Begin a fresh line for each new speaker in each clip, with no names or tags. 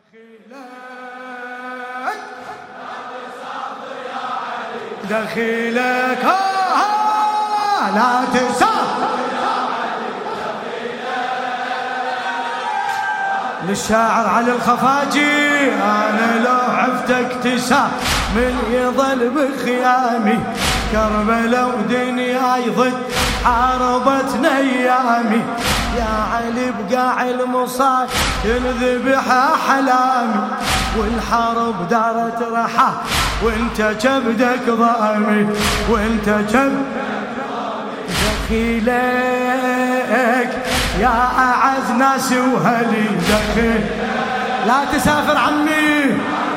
دخيلك لا تسافر للشاعر علي الخفاجي أنا لو عفتك تسافر من يظل بخيامي كربلاء ودنياي ضد حاربتنا ايامي يا علي بقاع المصايب تنذبح احلامي والحرب دارت رحى وانت كبدك ضامي وانت كبدك دخيلك يا اعز ناس وهلي دخيل لا تسافر عمي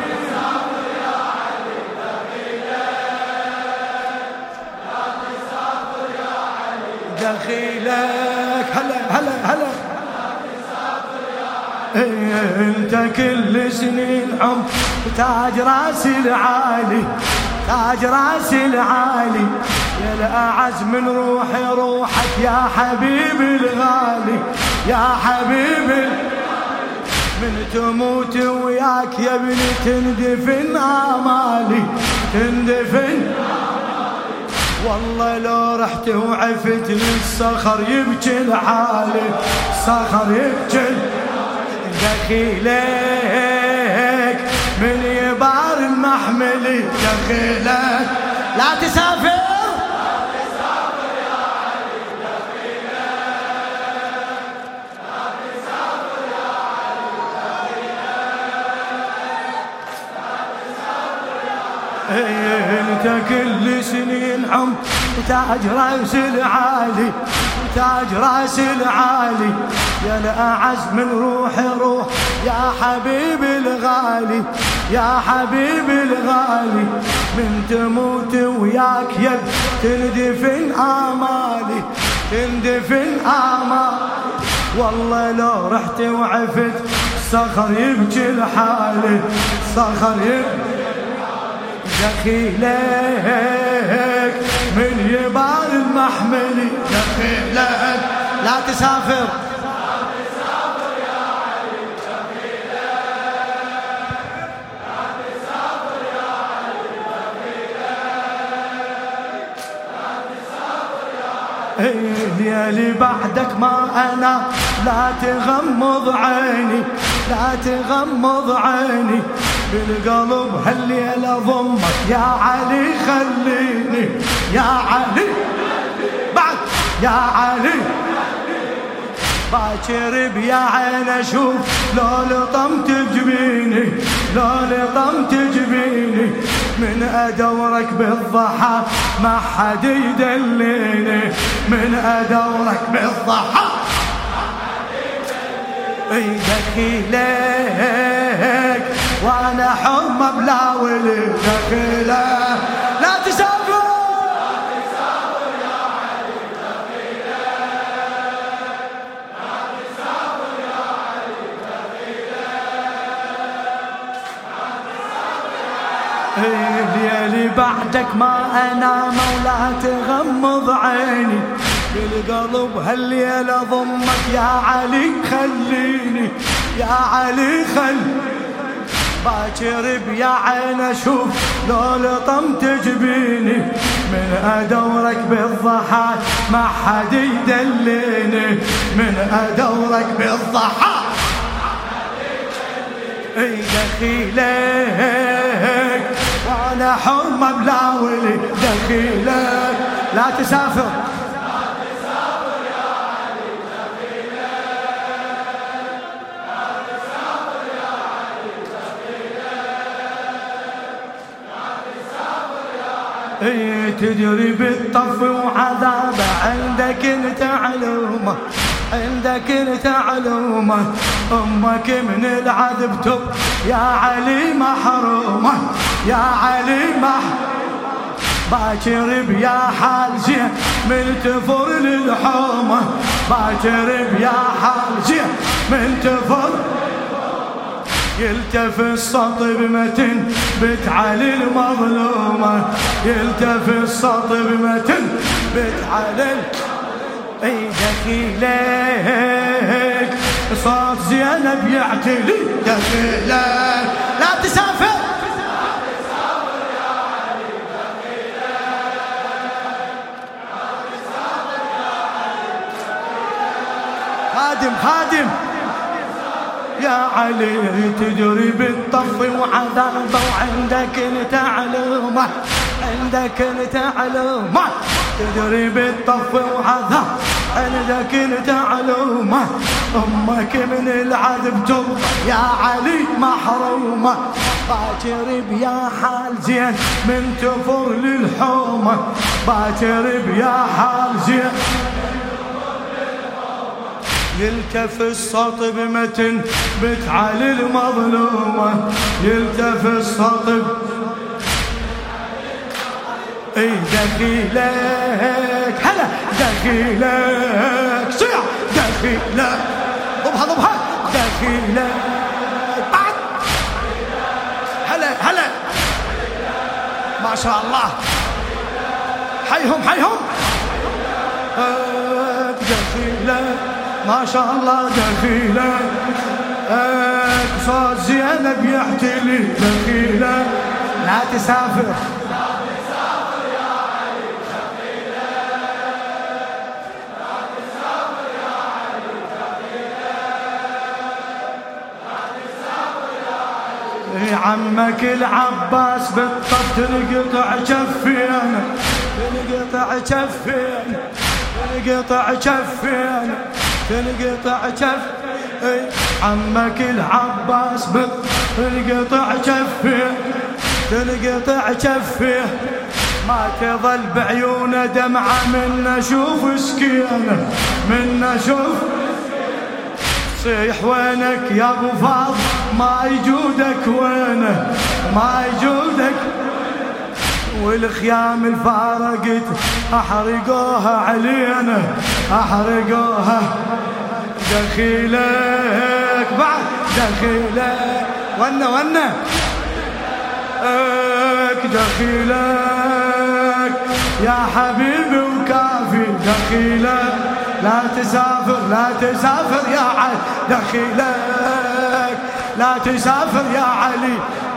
دخيلك هلا انت كل سنين عمر تاج راسي العالي تاج راسي العالي يا الأعز من روحي روحك يا حبيبي الغالي يا حبيبي من تموت وياك يا ابني تندفن آمالي تندفن والله لو رحت وعفت للصخر يبكي لحالي الصخر يبكي دخيلك من يبار المحملي دخيلك لا تسافر يا علي دخيلك لا تسافر يا علي دخيلك انت كل سنين عمر تاج راس العالي تاج راس العالي يا الأعز من روحي روح يا حبيبي الغالي يا حبيبي الغالي من تموت وياك يب تندفن آمالي تندفن آمالي والله لو رحت وعفت الصخر يبكي لحالي الصخر يبكي دخيلك من يبال المحملي دخيلك لا تسافر يا علي دخيلك لا تسافر يا علي دخيلك لا تسافر يا علي ليالي بعدك ما أنا لا تغمض عيني لا تغمض عيني بالقلب هالليلة ضمك يا علي خليني يا علي بعد يا علي باكر بيا عين اشوف لو لطمت جبيني لو لطمت جبيني من ادورك بالضحى ما حد يدليني من ادورك بالضحى اي دخيلك وانا حرمة بلا ولي دخيلك لا تسافر يا علي دخيلك لا تسافر يا علي دخيلك ليالي بعدك ما انام ولا تغمض عيني بالقلب هالليلة ضمك يا علي خليني يا علي خليني باكر بيا عين اشوف لو لطمت جبيني من ادورك بالضحى ما حد يدليني من ادورك بالضحى اي دخيلك وانا حرمة بلا ولي دخيلك لا تسافر تدري بالطف وعذابه عندك انت علومه عندك انت علومه امك من العذب تب يا علي محرومه يا علي باكر بيا حال زين من تفر للحومه باكر بيا حال زين من تفر يلتف السطب متن بت علي المظلومة يلتف السطب متن بت علي اي دخيلك صوت زينب يعتلي دخيلك لا تسافر خادم يا علي تجري بالطف وعذابه وعندك انت علومه عندك انت علومه تجري بالطف وعذاب عندك انت علومه امك من العذب تبقى يا علي محرومه باكر بيا حال زين من تفر للحومه باكر بيا حال زين يلتف السطب متن بتعالي المظلومة يلتف السطب اي دخيلك هلا دخيلك سيع دخيلك ضبها دخيلك بعد هلا ما شاء الله حيهم دخيلك ما شاء الله دخيلك صوت زينب يحتلي دخيلك لا تسافر
يا علي دخيلك لا تسافر يا علي دخيلك
عمك العباس بالطف تنقطع جفين تنقطع جفين تنقطع جفين تنقطع جف عمك العباس تنقطع جفه تنقطع جفه ما تظل بعيونه دمعه من نشوف سكينه من نشوف صيح وينك يا ابو فاضل ما يجودك وينه ما يجودك والخيام الفارقت احرقوها علينا احرقوها دخيلك بعد دخيلك ونا دخيلك يا حبيبي وكافي دخيلك لا تسافر يا علي دخيلك لا تسافر يا علي